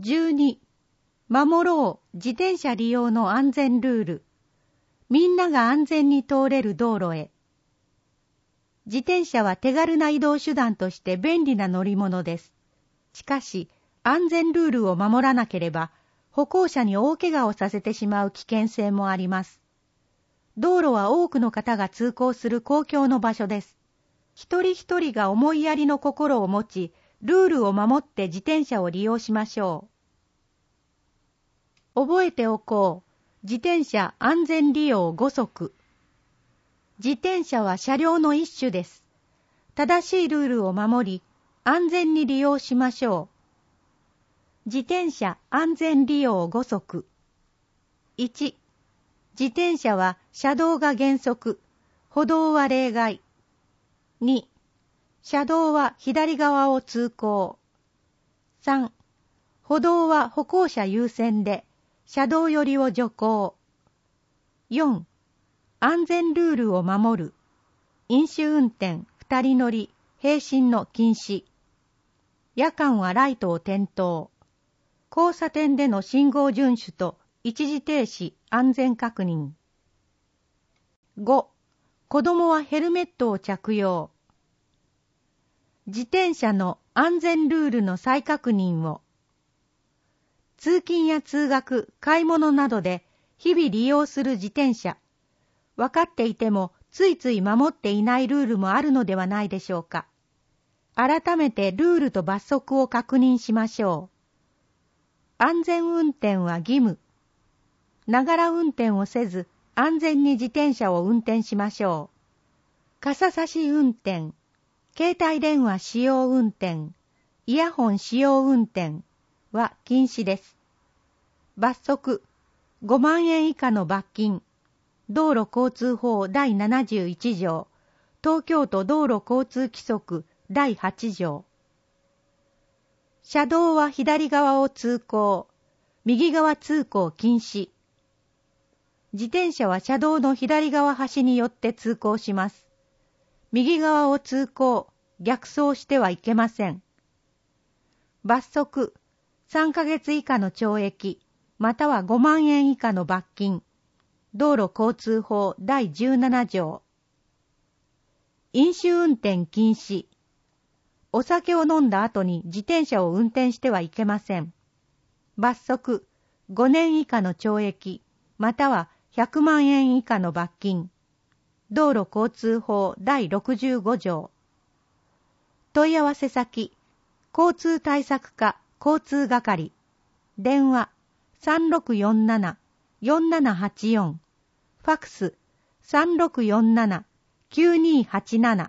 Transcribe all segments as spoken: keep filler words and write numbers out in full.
じゅうに、守ろう自転車利用の安全ルール。みんなが安全に通れる道路へ。自転車は手軽な移動手段として便利な乗り物です。しかし、安全ルールを守らなければ、歩行者に大怪我をさせてしまう危険性もあります。道路は多くの方が通行する公共の場所です。一人一人が思いやりの心を持ち、ルールを守って自転車を利用しましょう。覚えておこう。自転車安全利用ごそく。自転車は車両の一種です。正しいルールを守り、安全に利用しましょう。自転車安全利用ごそく。いち、自転車は車道が原則、歩道は例外。に、車道は左側を通行。さん、歩道は歩行者優先で、車道寄りを徐行。よん、安全ルールを守る。飲酒運転、二人乗り、並進の禁止。夜間はライトを点灯。交差点での信号遵守と一時停止、安全確認。ご、子供はヘルメットを着用。自転車の安全ルールの再確認を。通勤や通学、買い物などで日々利用する自転車。分かっていてもついつい守っていないルールもあるのではないでしょうか。改めてルールと罰則を確認しましょう。安全運転は義務。ながら運転をせず安全に自転車を運転しましょう。傘差し運転、携帯電話使用運転、イヤホン使用運転は禁止です。罰則、ごまんえん以下の罰金。道路交通法だいななじゅういち条、東京都道路交通規則だいはち条。車道は左側を通行、右側通行禁止。自転車は車道の左側端によって通行します。右側を通行、逆走してはいけません。罰則、さんかげつ以下の懲役、またはごまんえん以下の罰金。道路交通法だいじゅうなな条。飲酒運転禁止。お酒を飲んだ後に自転車を運転してはいけません。罰則、ごねん以下の懲役、またはひゃくまんえん以下の罰金。道路交通法だいろくじゅうご条。問い合わせ先、交通対策課交通係。電話さんろくよんなな、よんななはちよん。ファクスさんろくよんなな、きゅうにはちなな。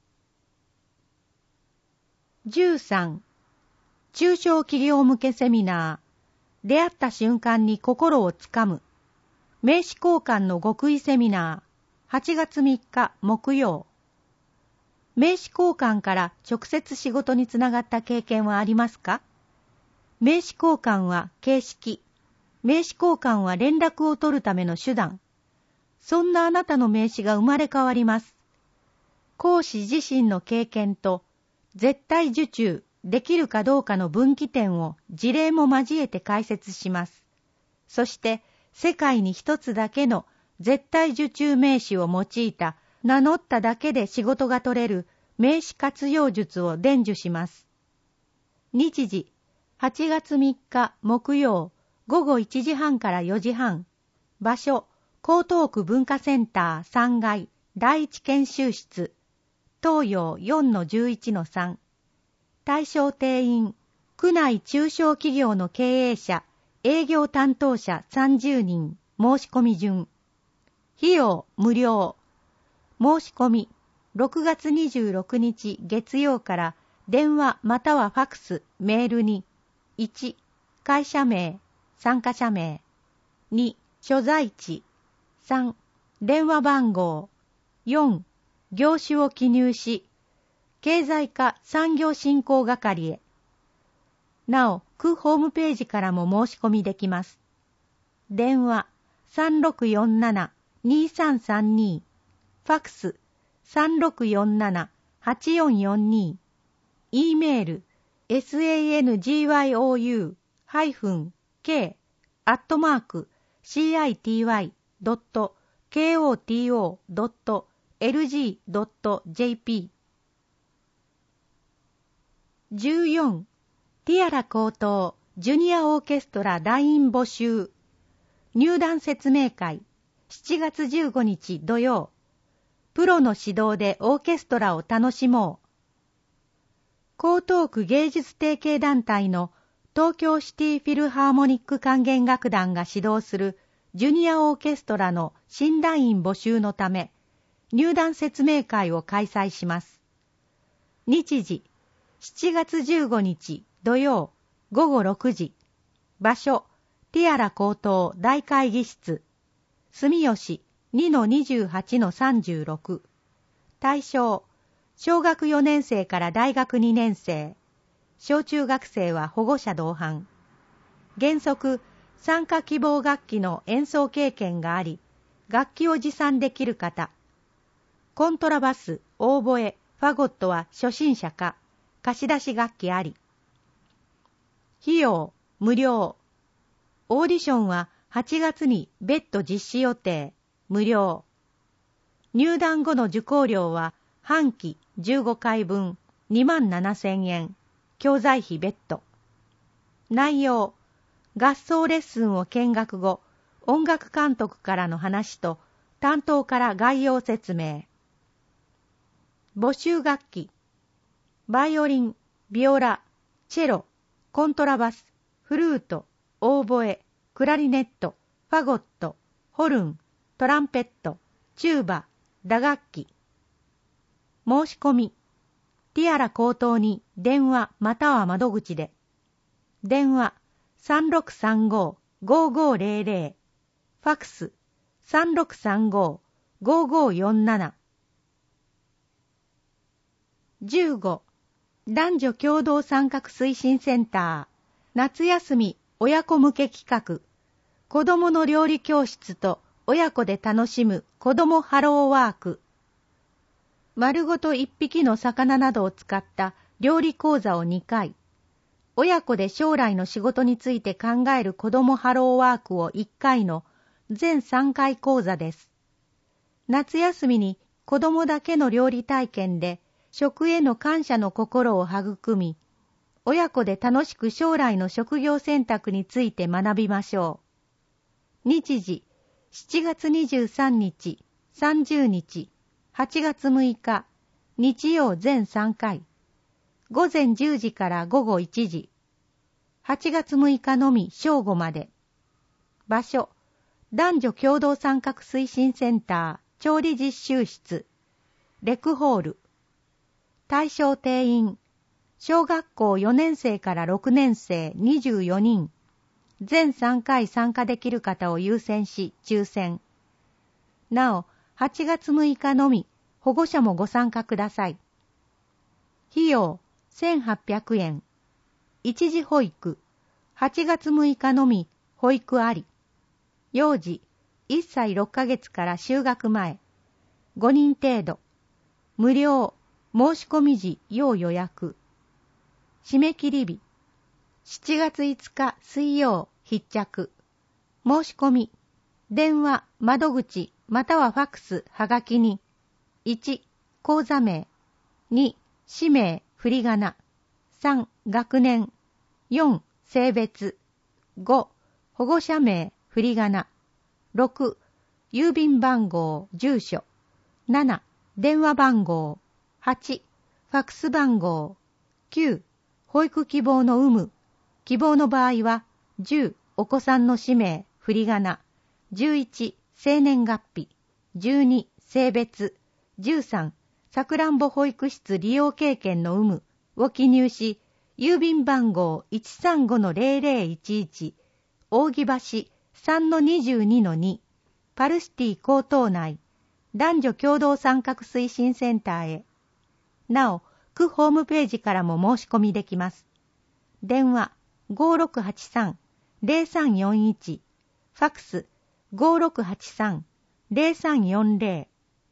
じゅうさん、中小企業向けセミナー。出会った瞬間に心をつかむ。名刺交換の極意セミナー。はちがつみっか木曜。名刺交換から直接仕事につながった経験はありますか？名刺交換は形式。名刺交換は連絡を取るための手段。そんなあなたの名刺が生まれ変わります。講師自身の経験と絶対受注できるかどうかの分岐点を事例も交えて解説します。そして世界に一つだけの絶対受注名詞を用いた名乗っただけで仕事が取れる名詞活用術を伝授します。日時はちがつみっか木曜ごごいちじはんからよじはん。場所江東区文化センターさんがい第一研修室。東洋 よんのじゅういちのさん。対象定員、区内中小企業の経営者、営業担当者さんじゅうにん、申し込み順。費用無料。申し込み、ろくがつにじゅうろくにち月曜から電話またはファクス、メールに、いち、会社名、参加者名、に、所在地、さん、電話番号、よん、業種を記入し、経済課産業振興係へ。なお、区ホームページからも申し込みできます。電話さんろくよんなな、にさんさんに、ファクスさんろくよんなな、はちよんよんに、E メール さんごよんハイフン ケー アットマーク シーアイティーワイ ドット ケーオーティーオー ドット エルジー ドット ジェーピー。じゅうよん. ティアラ高等ジュニアオーケストラ団員募集。入団説明会しちがつじゅうごにち土曜。プロの指導でオーケストラを楽しもう。江東区芸術提携団体の東京シティフィルハーモニック管弦楽団が指導するジュニアオーケストラの新団員募集のため、入団説明会を開催します。日時、しちがつじゅうごにち土曜ごごろくじ。場所、ティアラ高等大会議室。住吉 にのにじゅうはちのさんじゅうろく。対象、小学よねん生から大学にねん生。小中学生は保護者同伴。原則、参加希望楽器の演奏経験があり、楽器を持参できる方。コントラバス、オーボエ、ファゴットは初心者か、貸し出し楽器あり。費用、無料。オーディションははちがつに別途実施予定、無料。入団後の受講料は半期じゅうごかいぶんにまんななせんえん、教材費別途。内容、合奏レッスンを見学後、音楽監督からの話と担当から概要説明。募集楽器、バイオリン、ビオラ、チェロ、コントラバス、フルート、オーボエ、クラリネット、ファゴット、ホルン、トランペット、チューバ、打楽器。申し込み、ティアラ高等に電話または窓口で。電話 さんろくさんご ごーごーぜろぜろ、ファクス さんろくさんご ごーごーよんなな。じゅうご. 男女共同参画推進センター夏休み親子向け企画、子どもの料理教室と親子で楽しむ子どもハローワーク。丸ごと一匹の魚などを使った料理講座をにかい、親子で将来の仕事について考える子どもハローワークをいっかいの全さんかい講座です。夏休みに子どもだけの料理体験で食への感謝の心を育み、親子で楽しく将来の職業選択について学びましょう。日時、しちがつにじゅうさんにち、さんじゅうにち、はちがつむいか、日曜全さんかい。午前じゅうじから午後いちじ。はちがつむいかのみ正午まで。場所、男女共同参画推進センター調理実習室、レクホール。対象定員、小学校よねん生からろくねん生にじゅうよにん。全さんかい参加できる方を優先し抽選。なお、はちがつむいかのみ保護者もご参加ください。費用せんはっぴゃくえん。一時保育、はちがつむいかのみ保育あり。幼児いっさいろっかげつから就学前。ごにん程度。無料。申し込み時要予約。締め切り日しちがついつか水曜必着。申し込み、電話、窓口またはファクス、はがきにいち. 口座名、に. 氏名、振り仮名、さん. 学年、よん. 性別、ご. 保護者名、振り仮名、ろく. 郵便番号、住所、なな. 電話番号、はち. ファクス番号、きゅう. 保育希望の有無、希望の場合はじゅうお子さんの氏名、振り仮名、じゅういち生年月日、じゅうに性別、じゅうさんさくらんぼ保育室利用経験の有無を記入し、郵便番号 いちさんごのぜろぜろいちいち 扇橋 さんのにじゅうにのに パルシティ高等内男女共同参画推進センターへ。なお、区ホームページからも申し込みできます。電話 ごろくはちさんぜろさんよんいち、ファクス ごろくはちさんぜろさんよんぜろ。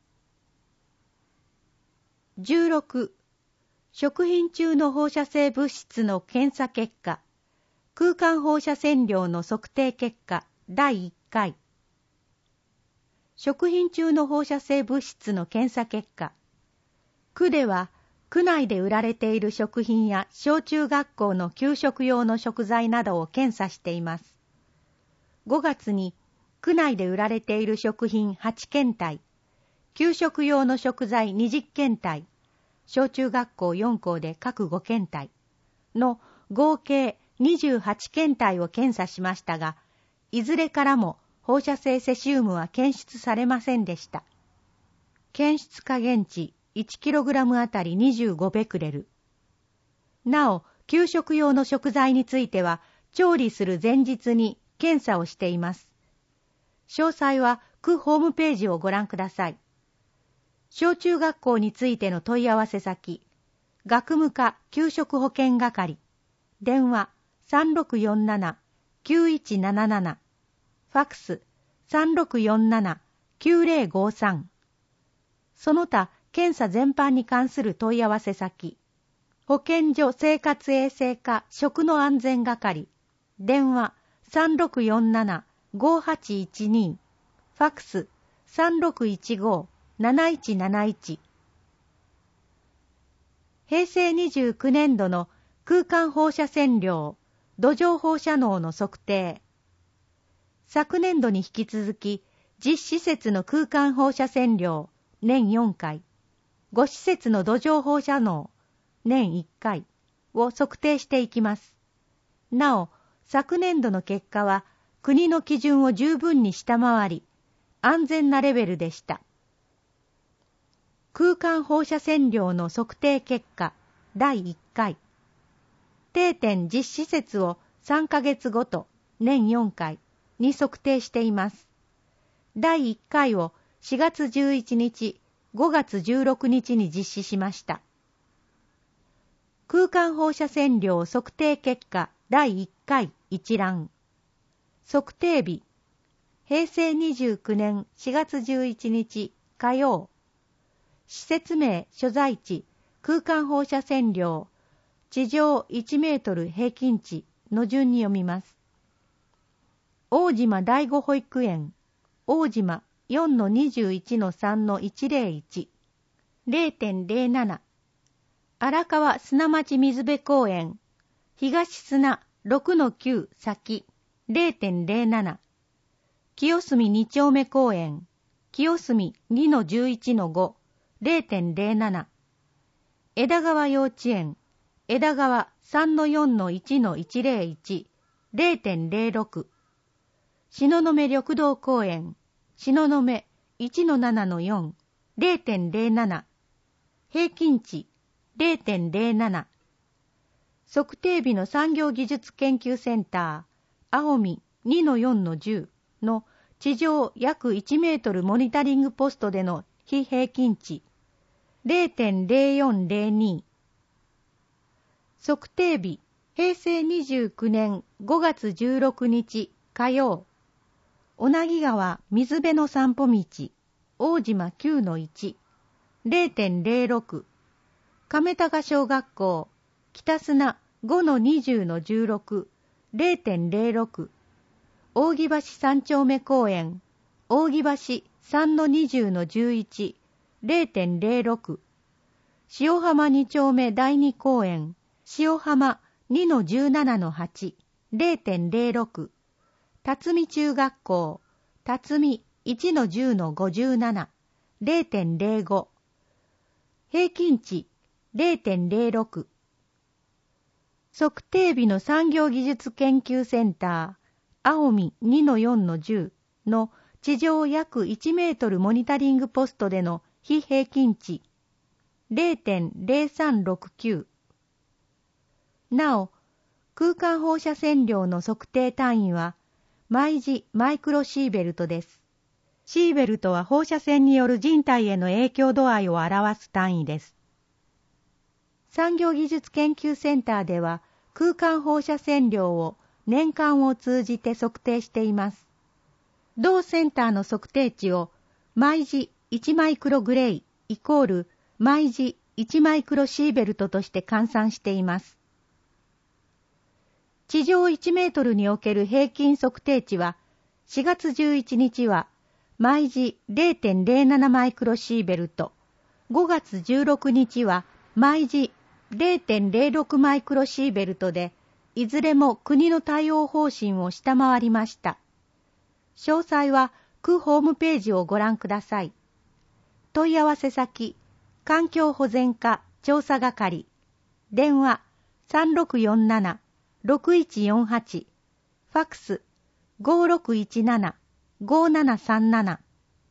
じゅうろく. 食品中の放射性物質の検査結果、 空間放射線量の測定結果だいいっかい。食品中の放射性物質の検査結果。区では、区内で売られている食品や小中学校の給食用の食材などを検査しています。ごがつに、区内で売られている食品はちけんたい、給食用の食材にじゅっけんたい、小中学校よんこうで各ごけんたいの合計にじゅうはちけんたいを検査しましたが、いずれからも放射性セシウムは検出されませんでした。検出下限値いちキログラムあたりにじゅうごベクレル。なお、給食用の食材については、調理する前日に検査をしています。詳細は区ホームページをご覧ください。小中学校についての問い合わせ先、学務課給食保健係、電話 さんろくよんななきゅういちなななな、ファックス さんろくよんななきゅうぜろごさん。その他、検査全般に関する問い合わせ先、保健所生活衛生課食の安全係、電話 さんろくよんななごはちいちに、ファックス さんろくいちごなないちなないち。へいせいにじゅうきゅうねんどの空間放射線量、土壌放射能の測定。昨年度に引き続き、実施設の空間放射線量、年よんかい、ご施設の土壌放射能、年いっかいを測定していきます。なお、昨年度の結果は、国の基準を十分に下回り、安全なレベルでした。空間放射線量の測定結果だいいっかい。定点実施設をさんかげつごと年よんかいに測定しています。だいいっかいをしがつじゅういちにち、ごがつじゅうろくにちに実施しました。空間放射線量測定結果だいいっかい一覧。測定日、へいせいにじゅうきゅうねんしがつじゅういちにち火曜。施設名所在地空間放射線量地上いちメートル平均値の順に読みます。大島第五保育園、大島 よんのにじゅういちのさんのいちぜろいち、れいてんれいなな。荒川砂町水辺公園、東砂 ろくのきゅう 先、れいてんれいなな。清澄に丁目公園、清澄 にのじゅういちのご、れいてんれいなな。枝川幼稚園、枝川 さんのよんのいちのいちぜろいち、れいてんれいろく。東雲緑道公園、東雲 いちのななのよん、れいてんれいなな。平均値 れいてんれいなな。測定日の産業技術研究センター、青海 にのよんのじゅうの地上約いちメートルモニタリングポストでの非平均値 れいてんれいよんぜろに。測定日、へいせいにじゅうきゅうねんごがつじゅうろくにち火曜。小名木川水辺の散歩道、大島 きゅうのいち、れいてんれいろく。亀高小学校、北砂 ごのにじゅうのじゅうろく、れいてんれいろく。扇橋三丁目公園、扇橋 さんのにじゅうのじゅういち、れいてんれいろく。塩浜二丁目第二公園、塩浜 にのじゅうななのはち、れいてんれいろく。辰巳中学校、辰巳 いちのじゅうのごじゅうなな、れいてんれいご。平均値 れいてんれいろく。測定日の産業技術研究センター、青海 にのよんのじゅうの地上約いちメートルモニタリングポストでの非平均値 れいてんれいさんろくきゅう。なお、空間放射線量の測定単位は毎時マイクロシーベルトです。シーベルトは放射線による人体への影響度合いを表す単位です。産業技術研究センターでは空間放射線量を年間を通じて測定しています。同センターの測定値を毎時いちマイクログレイイコール毎時いちマイクロシーベルトとして換算しています。 地上いちメートルにおける平均測定値は、しがつじゅういちにちは毎時 れいてんれいなな マイクロシーベルト、ごがつじゅうろくにちは毎時 れいてんれいろく マイクロシーベルトで、いずれも国の対応方針を下回りました。詳細は区ホームページをご覧ください。問い合わせ先、環境保全課調査係、電話 さんろくよんなな ろくいちよんはち、ファックス ごろくいちなな ごななさんなな。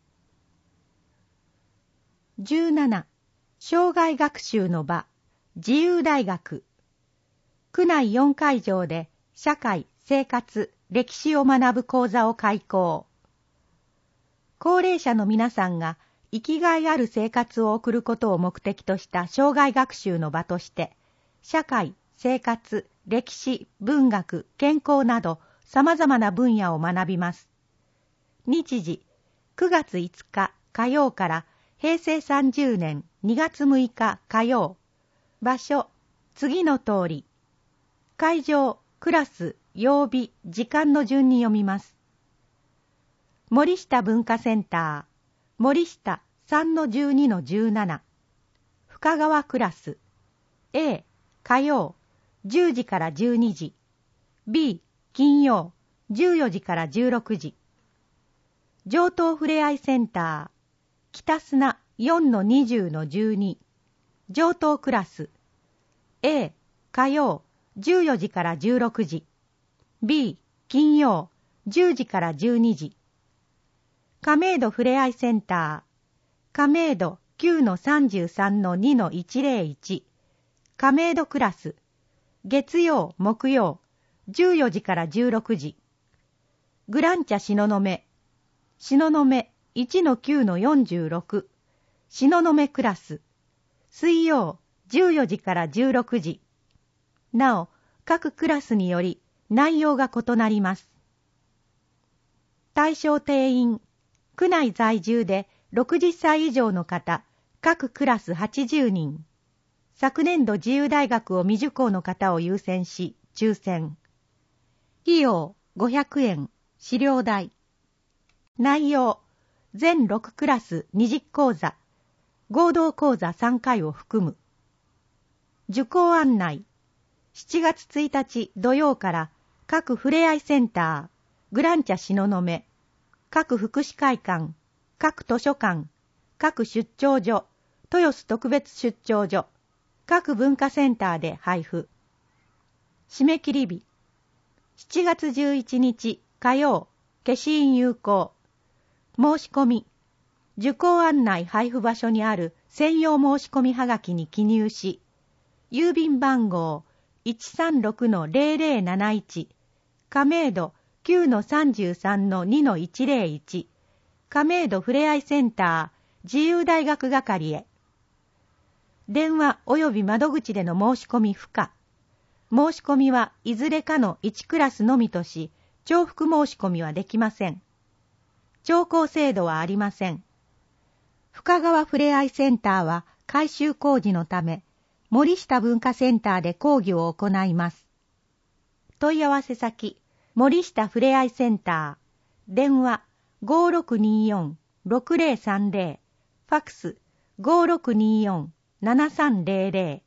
じゅうなな、生涯学習の場、自由大学。区内よんかいじょうで社会、生活、歴史を学ぶ講座を開講。高齢者の皆さんが生きがいある生活を送ることを目的とした生涯学習の場として、社会、生活、歴史、文学、健康など様々な分野を学びます。日時、くがついつか火曜からへいせいさんじゅうねんにがつむいか火曜。場所、次の通り。会場、クラス、曜日、時間の順に読みます。森下文化センター、森下 さんのじゅうにのじゅうなな。深川クラス。A、火曜、じゅうじからじゅうにじ。B、金曜、じゅうよじからじゅうろくじ。上東ふれあいセンター、北砂 よんのにじゅうのじゅうに。上東クラス。A、火曜、じゅうよじからじゅうろくじ。B、金曜、じゅうじからじゅうにじ。亀戸ふれあいセンター、亀戸 きゅうのさんじゅうさんのにのいちぜろいち。亀戸クラス。月曜、木曜、じゅうよじからじゅうろくじ。グランチャ東雲。東雲 いちのきゅうのよんじゅうろく。東雲クラス。水曜、じゅうよじからじゅうろくじ。なお、各クラスにより内容が異なります。対象定員、区内在住でろくじゅっさい以上の方、各クラスはちじゅうにん。昨年度自由大学を未受講の方を優先し、抽選。費用ごひゃくえん、資料代。内容、全ろくクラスにじゅう講座、合同講座さんかいを含む。受講案内、しちがつついたち土曜から各ふれあいセンター、グランチャ東雲、各福祉会館、各図書館、各出張所、豊洲特別出張所、各文化センターで配布。締め切り日、しちがつじゅういちにち火曜、消印有効。申し込み、受講案内配布場所にある専用申し込みはがきに記入し、郵便番号 いちさんろくのぜろぜろなないち、亀戸 きゅうのさんじゅうさんのにのいちぜろいち、亀戸ふれあいセンター自由大学係へ。電話及び窓口での申し込み不可。申し込みはいずれかのいちクラスのみとし、重複申し込みはできません。聴講制度はありません。深川ふれあいセンターは改修工事のため、森下文化センターで講義を行います。問い合わせ先、森下ふれあいセンター、電話 ごろくによんろくぜろさんぜろ、ファックス ごろくによんななさんぜろぜろ。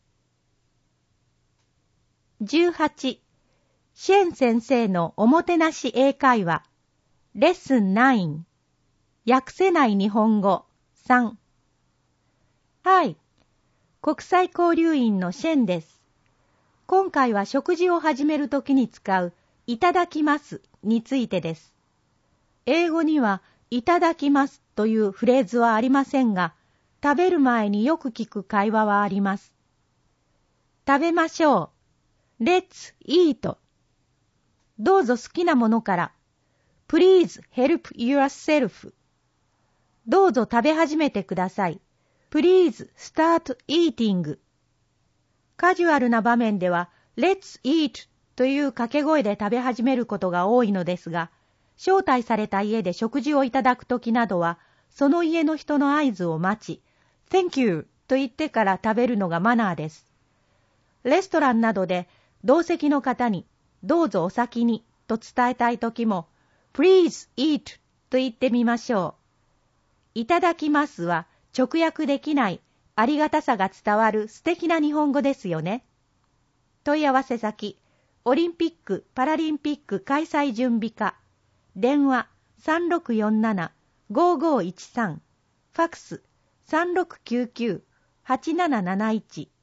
じゅうはち、シェン先生のおもてなし英会話、レッスンナイン、訳せない日本語さん。はい、国際交流員のシェンです。今回は食事を始めるときに使ういただきますについてです。英語にはいただきますというフレーズはありませんが、食べる前によく聞く会話はあります。食べましょう。Let's eat。どうぞ好きなものから。Please help yourself。どうぞ食べ始めてください。Please start eating。カジュアルな場面では Let's eat という掛け声で食べ始めることが多いのですが、招待された家で食事をいただくときなどは、その家の人の合図を待ち、Thank you と言ってから食べるのがマナーです。レストランなどで同席の方にどうぞお先にと伝えたいときも、Please eat と言ってみましょう。いただきますは直訳できないありがたさが伝わる素敵な日本語ですよね。問い合わせ先、オリンピック・パラリンピック開催準備課、電話 さんろくよんなな ごーごーいちさん、ファクス さんろくきゅうきゅう はちなななないち